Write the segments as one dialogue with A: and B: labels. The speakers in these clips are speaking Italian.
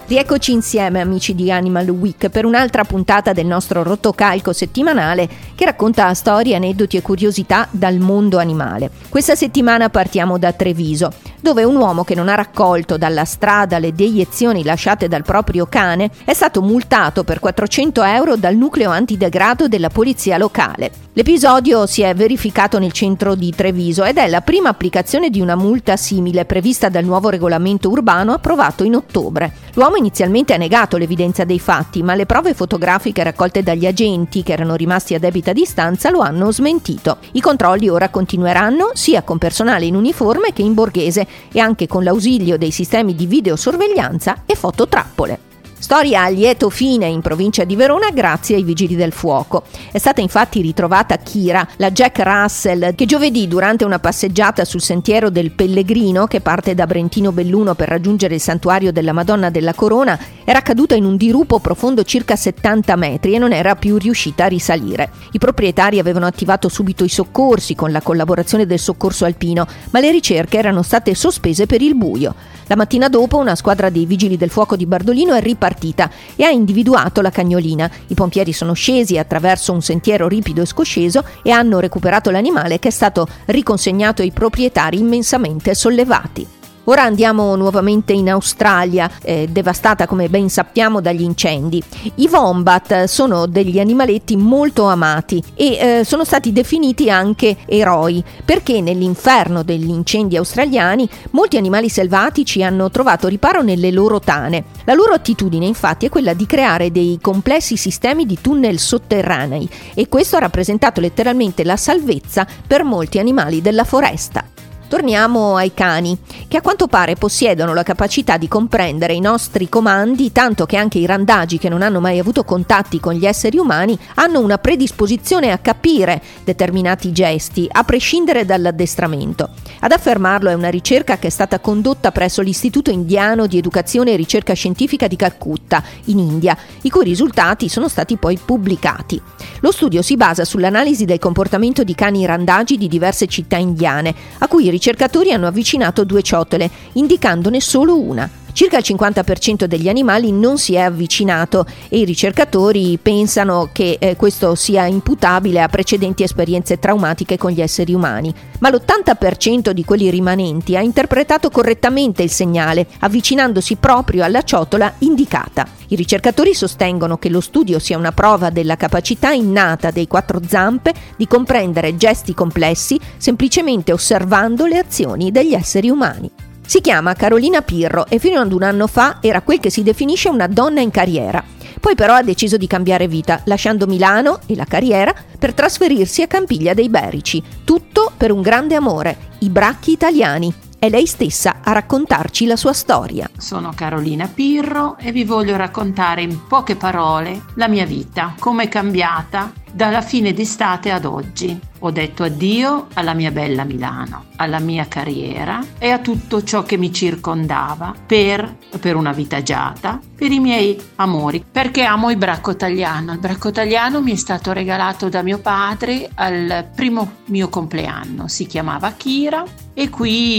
A: Rieccoci insieme, amici di Animal Week, per un'altra puntata del nostro rotocalco settimanale che racconta storie, aneddoti e curiosità dal mondo animale. Questa settimana partiamo da Treviso, dove un uomo che non ha raccolto dalla strada le deiezioni lasciate dal proprio cane è stato multato per 400 euro dal nucleo antidegrado della polizia locale. L'episodio si è verificato nel centro di Treviso ed è la prima applicazione di una multa simile prevista dal nuovo regolamento urbano approvato in ottobre. L'uomo inizialmente ha negato l'evidenza dei fatti, ma le prove fotografiche raccolte dagli agenti, che erano rimasti a debita distanza, lo hanno smentito. I controlli ora continueranno sia con personale in uniforme che in borghese e anche con l'ausilio dei sistemi di videosorveglianza e fototrappole. Storia a lieto fine in provincia di Verona grazie ai vigili del fuoco. È stata infatti ritrovata Kira, la Jack Russell, che giovedì durante una passeggiata sul sentiero del Pellegrino, che parte da Brentino Belluno per raggiungere il santuario della Madonna della Corona, era caduta in un dirupo profondo circa 70 metri e non era più riuscita a risalire. I proprietari avevano attivato subito i soccorsi con la collaborazione del soccorso alpino, ma le ricerche erano state sospese per il buio. La mattina dopo una squadra dei vigili del fuoco di Bardolino è ripartita e ha individuato la cagnolina. I pompieri sono scesi attraverso un sentiero ripido e scosceso e hanno recuperato l'animale, che è stato riconsegnato ai proprietari immensamente sollevati. Ora andiamo nuovamente in Australia, devastata come ben sappiamo dagli incendi. I wombat sono degli animaletti molto amati e sono stati definiti anche eroi, perché nell'inferno degli incendi australiani molti animali selvatici hanno trovato riparo nelle loro tane. La loro attitudine infatti è quella di creare dei complessi sistemi di tunnel sotterranei e questo ha rappresentato letteralmente la salvezza per molti animali della foresta. Torniamo ai cani, che a quanto pare possiedono la capacità di comprendere i nostri comandi, tanto che anche i randagi che non hanno mai avuto contatti con gli esseri umani hanno una predisposizione a capire determinati gesti, a prescindere dall'addestramento. Ad affermarlo è una ricerca che è stata condotta presso l'Istituto Indiano di Educazione e Ricerca Scientifica di Calcutta, in India, i cui risultati sono stati poi pubblicati. Lo studio si basa sull'analisi del comportamento di cani randagi di diverse città indiane, a cui i ricercatori hanno avvicinato 2 ciotole, indicandone solo una. Circa il 50% degli animali non si è avvicinato e i ricercatori pensano che questo sia imputabile a precedenti esperienze traumatiche con gli esseri umani. Ma l'80% di quelli rimanenti ha interpretato correttamente il segnale, avvicinandosi proprio alla ciotola indicata. I ricercatori sostengono che lo studio sia una prova della capacità innata dei 4 zampe di comprendere gesti complessi semplicemente osservando le azioni degli esseri umani. Si chiama Carolina Pirro e fino ad un anno fa era quel che si definisce una donna in carriera. Poi però ha deciso di cambiare vita, lasciando Milano e la carriera per trasferirsi a Campiglia dei Berici. Tutto per un grande amore, i bracchi italiani. È lei stessa a raccontarci la sua storia.
B: Sono Carolina Pirro e vi voglio raccontare in poche parole la mia vita, come è cambiata dalla fine d'estate ad oggi. Ho detto addio alla mia bella Milano, alla mia carriera e a tutto ciò che mi circondava per una vita agiata, per i miei amori, perché amo il bracco italiano. Il bracco italiano mi è stato regalato da mio padre al primo mio compleanno, si chiamava Kira e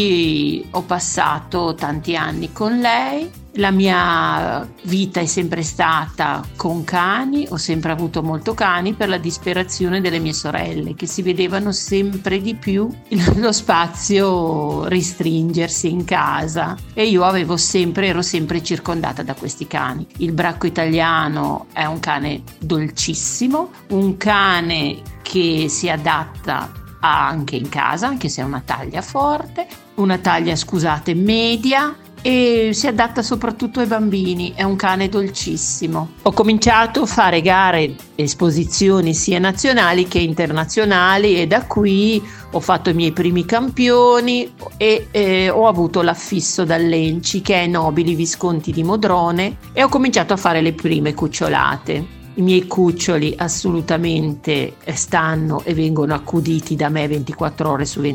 B: qui ho passato tanti anni con lei. La mia vita è sempre stata con cani, ho sempre avuto molto cani per la disperazione delle mie sorelle, che si vedevano sempre di più lo spazio restringersi in casa e io ero sempre circondata da questi cani. Il bracco italiano è un cane dolcissimo, un cane che si adatta anche in casa, anche se è una taglia forte, una taglia, media, e si adatta soprattutto ai bambini, è un cane dolcissimo. Ho cominciato a fare gare, esposizioni sia nazionali che internazionali e da qui ho fatto i miei primi campioni e ho avuto l'affisso dall'Enci, che è Nobili Visconti di Modrone, e ho cominciato a fare le prime cucciolate. I miei cuccioli assolutamente stanno e vengono accuditi da me 24 ore su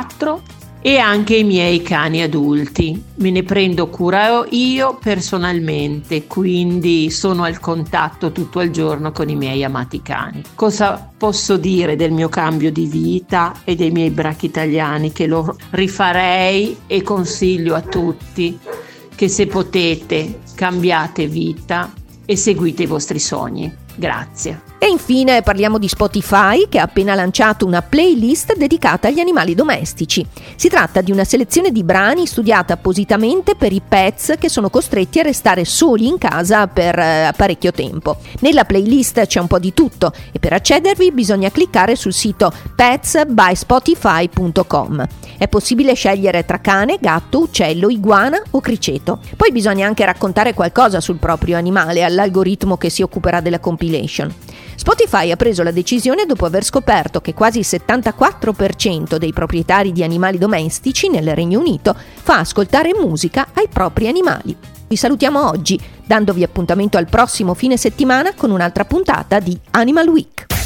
B: 24 e anche i miei cani adulti. Me ne prendo cura io personalmente, quindi sono al contatto tutto il giorno con i miei amati cani. Cosa posso dire del mio cambio di vita e dei miei bracchi italiani? Che lo rifarei e consiglio a tutti che se potete cambiate vita e seguite i vostri sogni. Grazie.
A: E infine parliamo di Spotify, che ha appena lanciato una playlist dedicata agli animali domestici. Si tratta di una selezione di brani studiata appositamente per i pets che sono costretti a restare soli in casa per parecchio tempo. Nella playlist c'è un po' di tutto e per accedervi bisogna cliccare sul sito petsbyspotify.com. È possibile scegliere tra cane, gatto, uccello, iguana o criceto. Poi bisogna anche raccontare qualcosa sul proprio animale all'algoritmo che si occuperà della compilation. Spotify ha preso la decisione dopo aver scoperto che quasi il 74% dei proprietari di animali domestici nel Regno Unito fa ascoltare musica ai propri animali. Vi salutiamo oggi, dandovi appuntamento al prossimo fine settimana con un'altra puntata di Animal Week.